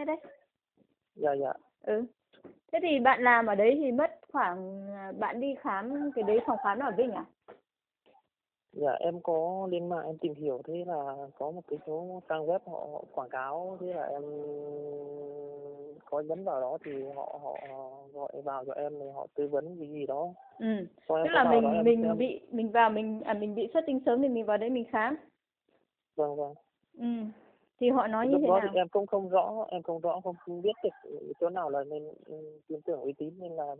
nghe đây. Dạ. Ừ. Thế thì bạn làm ở đấy thì mất khoảng, bạn đi khám cái đấy phòng khám ở Vinh à? Dạ em có lên mạng em tìm hiểu, thế là có một cái số trang web họ quảng cáo, thế là em có nhấn vào đó thì họ gọi vào cho em, rồi họ tư vấn cái gì đó. Ừ. Sau em Tức có là vào đó em mình xem. mình bị xuất tinh sớm thì mình vào đấy mình khám. Vâng. Ừ. Thì họ nói như Lúc thế đó thì nào? em không rõ, không biết được chỗ nào là nên tin tưởng uy tín nên là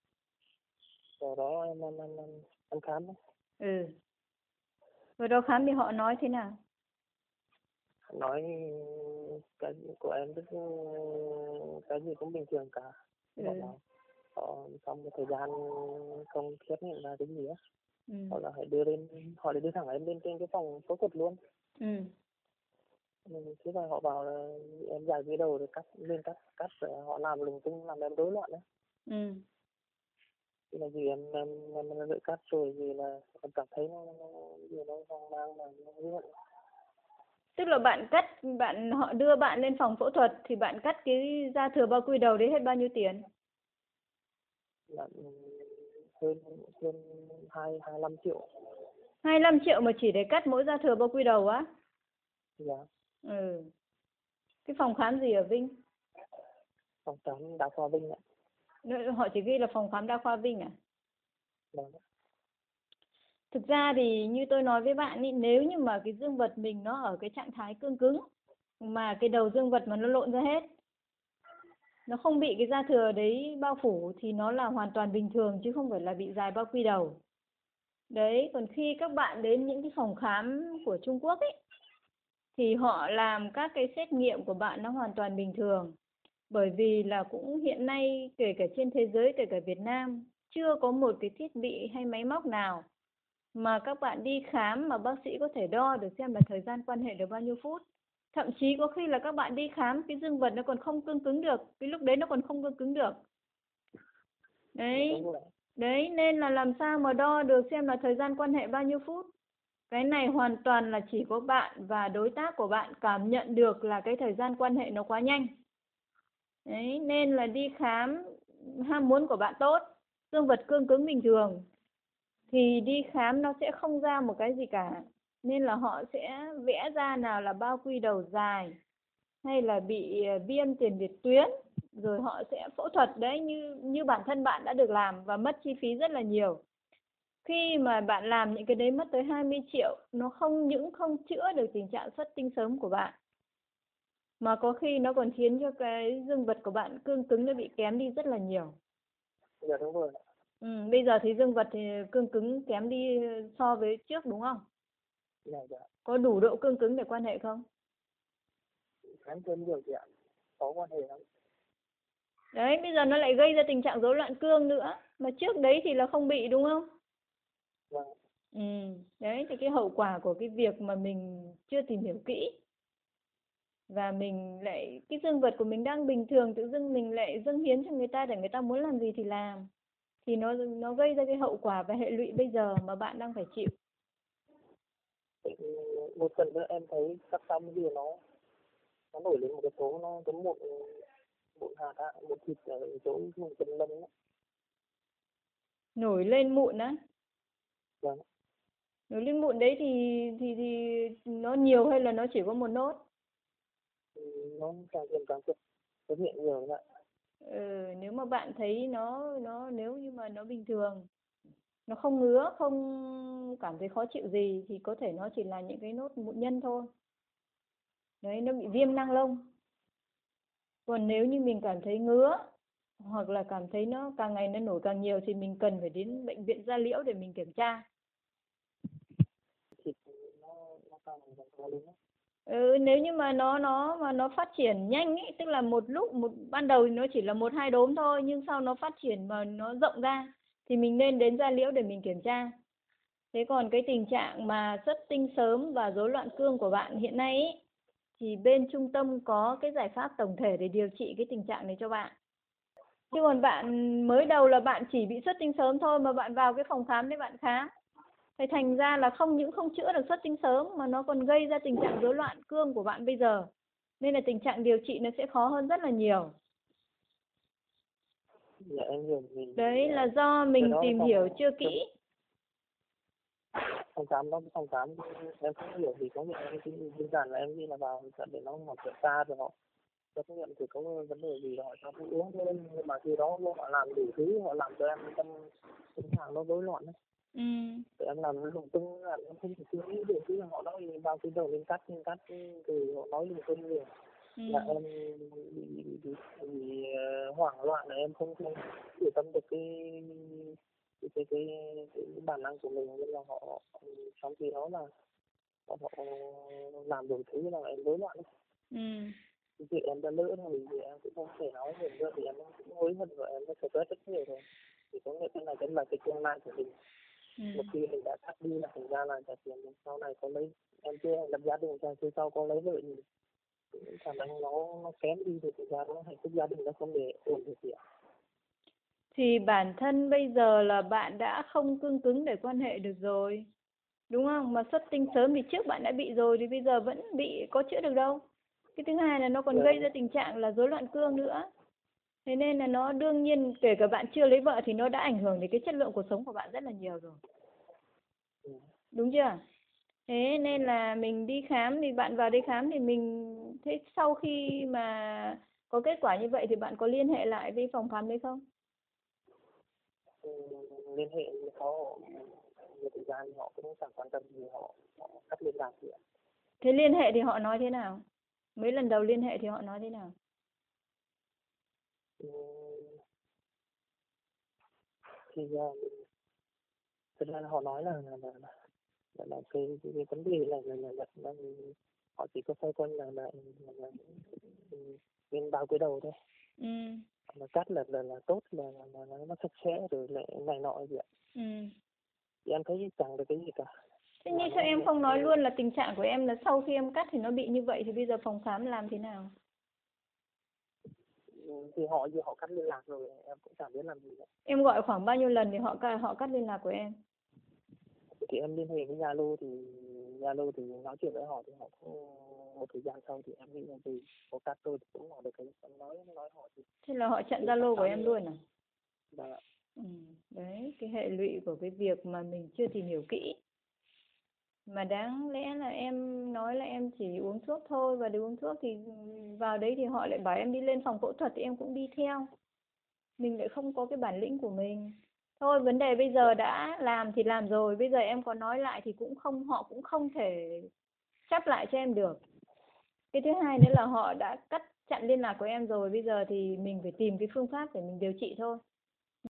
vào đó em khám. Ừ. Rồi đó khám thì họ nói thế nào? Nói cái của em rất cái gì cũng bình thường cả. Ừ. Bảo là họ trong một thời gian không xét nghiệm ra cái gì á, Ừ. họ lại đưa thẳng em lên trên cái phòng phẫu thuật luôn. Ừ. Thế là họ bảo là em dài cái đầu rồi cắt rồi họ làm lung tung làm em rối loạn đấy. Ừ. Thế là gì em đợi cắt rồi thì là em cảm thấy nó hoang mang mà nó như vậy. Tức là họ đưa bạn lên phòng phẫu thuật thì bạn cắt cái da thừa bao quy đầu đấy hết bao nhiêu tiền? Là hơn hơn 25 triệu. 25 triệu mà chỉ để cắt mỗi da thừa bao quy đầu á? Dạ. Ừ. Cái phòng khám gì ở Vinh? Phòng khám đa khoa Vinh ạ. Họ chỉ ghi là phòng khám đa khoa Vinh à? Vâng. Thực ra thì như tôi nói với bạn ý, nếu như mà cái dương vật mình nó ở cái trạng thái cương cứng mà cái đầu dương vật mà nó lộn ra hết, nó không bị cái da thừa đấy bao phủ thì nó là hoàn toàn bình thường chứ không phải là bị dài bao quy đầu. Đấy, còn khi các bạn đến những cái phòng khám của Trung Quốc ấy thì họ làm các cái xét nghiệm của bạn nó hoàn toàn bình thường. Bởi vì là cũng hiện nay kể cả trên thế giới, kể cả Việt Nam, chưa có một cái thiết bị hay máy móc nào mà các bạn đi khám mà bác sĩ có thể đo được xem là thời gian quan hệ được bao nhiêu phút. Thậm chí có khi là các bạn đi khám cái dương vật nó còn không cương cứng được, cái lúc đấy nó còn không cương cứng được. Đấy, đấy nên là làm sao mà đo được xem là thời gian quan hệ bao nhiêu phút. Cái này hoàn toàn là chỉ có bạn và đối tác của bạn cảm nhận được là cái thời gian quan hệ nó quá nhanh. Đấy, nên là đi khám, ham muốn của bạn tốt, dương vật cương cứng bình thường thì đi khám nó sẽ không ra một cái gì cả. Nên là họ sẽ vẽ ra nào là bao quy đầu dài hay là bị viêm tiền liệt tuyến, rồi họ sẽ phẫu thuật đấy, như bản thân bạn đã được làm và mất chi phí rất là nhiều. Khi mà bạn làm những cái đấy mất tới 20 triệu, nó không những không chữa được tình trạng xuất tinh sớm của bạn, mà có khi nó còn khiến cho cái dương vật của bạn cương cứng nó bị kém đi rất là nhiều. Dạ đúng rồi. Bây giờ thì dương vật thì cương cứng kém đi so với trước đúng không? Dạ. Có đủ độ cương cứng để quan hệ không? Kém hơn nhiều chị ạ. Có quan hệ lắm. Đấy, bây giờ nó lại gây ra tình trạng rối loạn cương nữa. Mà trước đấy thì là không bị đúng không? Vâng. Đấy, thì cái hậu quả của cái việc mà mình chưa tìm hiểu kỹ và mình lại, cái dương vật của mình đang bình thường, tự dưng mình lại dâng hiến cho người ta để người ta muốn làm gì thì làm, thì nó gây ra cái hậu quả và hệ lụy bây giờ mà bạn đang phải chịu. Một phần nữa em thấy cắt xong thì nó nổi lên một cái số, nó giống một hạt á, một thịt ở chỗ vùng chân lông á. Nổi lên mụn á? Vâng. Nổi lên mụn đấy thì nó nhiều hay là nó chỉ có một nốt? Nó càng thêm càng xuất hiện nhiều vậy. Nếu mà bạn thấy nó nếu như mà nó bình thường, nó không ngứa, không cảm thấy khó chịu gì thì có thể nó chỉ là những cái nốt mụn nhân thôi. Đấy, nó bị viêm nang lông. Còn nếu như mình cảm thấy ngứa hoặc là cảm thấy nó càng ngày nó nổi càng nhiều thì mình cần phải đến bệnh viện da liễu để mình kiểm tra. Thịt nó càng to lên á. Nếu như mà nó phát triển nhanh ấy, tức là ban đầu thì nó chỉ là 1-2 đốm thôi, nhưng sau nó phát triển mà nó rộng ra thì mình nên đến da liễu để mình kiểm tra. Thế còn cái tình trạng mà xuất tinh sớm và rối loạn cương của bạn hiện nay ấy, thì bên trung tâm có cái giải pháp tổng thể để điều trị cái tình trạng này cho bạn. Chứ còn bạn mới đầu là bạn chỉ bị xuất tinh sớm thôi mà bạn vào cái phòng khám để bạn khám. Thì thành ra là không những không chữa được xuất tinh sớm mà nó còn gây ra tình trạng rối loạn cương của bạn bây giờ. Nên là tình trạng điều trị nó sẽ khó hơn rất là nhiều. Dạ em hiểu thì Đấy là do mình đó tìm phòng hiểu chưa kỹ. phòng khám đó, phòng khám em không hiểu thì có nghĩa em chỉ đơn giản là em nghĩ là vào trận để nó một kiểm tra rồi họ xét nghiệm thì có vấn đề gì họ cho thuốc uống thôi, nhưng mà khi đó họ làm đủ thứ, họ làm cho em tâm trạng nó rối loạn đấy. Để em làm lung tung là em không thể suy nghĩ được, chứ họ nói vào cái đầu lên cắt thì họ nói lung tung nhiều. Là em bị hoảng loạn, là em không chủ tâm được cái bản năng của mình, nên là họ trong khi đó là họ làm đủ thứ là em rối loạn. Thì em đã lỡ rồi thì em cũng không thể nói được nữa, thì em cũng hối hận rồi, em đã stress rất nhiều rồi. Thì có nghĩa cái là cái tương lai của mình. Một khi mình đã cắt đi là thành ra là trả tiền sau này có lấy, em chưa lập gia đình ra phía sau có lấy vợ thì khả năng nó kém đi thì thực ra nó hạnh phúc gia đình nó không để ổn được gì ạ. Thì bản thân bây giờ là bạn đã không cương cứng để quan hệ được rồi, đúng không? Mà xuất tinh sớm thì trước bạn đã bị rồi thì bây giờ vẫn bị, có chữa được đâu. Cái thứ hai là nó còn gây ra tình trạng là rối loạn cương nữa. Thế nên là nó đương nhiên, kể cả bạn chưa lấy vợ thì nó đã ảnh hưởng đến cái chất lượng cuộc sống của bạn rất là nhiều rồi. Đúng chưa? Thế nên là mình đi khám, thì bạn vào đây khám thì mình thế sau khi mà có kết quả như vậy thì bạn có liên hệ lại với phòng khám đấy không? Liên hệ có nhiều thời gian thì họ cũng chẳng quan tâm gì, họ cắt liên lạc gì ạ. Thế liên hệ thì họ nói thế nào? Mấy lần đầu liên hệ thì họ nói thế nào? Thì thực ra là họ nói là cái vấn đề là họ chỉ có xoay quanh là bên bao cái đầu thôi. Mà cắt là tốt, là nó sạch sẽ rồi lại này nọ gì ạ. Thì em thấy chẳng được cái gì cả. Thế nhưng sao em không nói luôn là tình trạng của em là sau khi em cắt thì nó bị như vậy, thì bây giờ phòng khám làm thế nào? Thì họ cắt liên lạc rồi, em cũng chẳng biết làm gì nữa. Em gọi khoảng bao nhiêu lần thì họ cắt liên lạc của em? Thì em liên hệ với Zalo thì nói chuyện với họ, thì họ cũng một thời gian sau thì em nghĩ là vì có cắt tôi thì cũng hỏi được cái em nói họ thì. Thế là họ chặn Zalo của em luôn à? Dạ. Đấy, cái hệ lụy của cái việc mà mình chưa tìm hiểu kỹ. Mà đáng lẽ là em nói là em chỉ uống thuốc thôi, và để uống thuốc thì vào đấy thì họ lại bảo em đi lên phòng phẫu thuật thì em cũng đi theo. Mình lại không có cái bản lĩnh của mình. Thôi vấn đề bây giờ đã làm thì làm rồi, bây giờ em có nói lại thì họ cũng không thể chắp lại cho em được. Cái thứ hai nữa là họ đã chặn liên lạc của em rồi, bây giờ thì mình phải tìm cái phương pháp để mình điều trị thôi.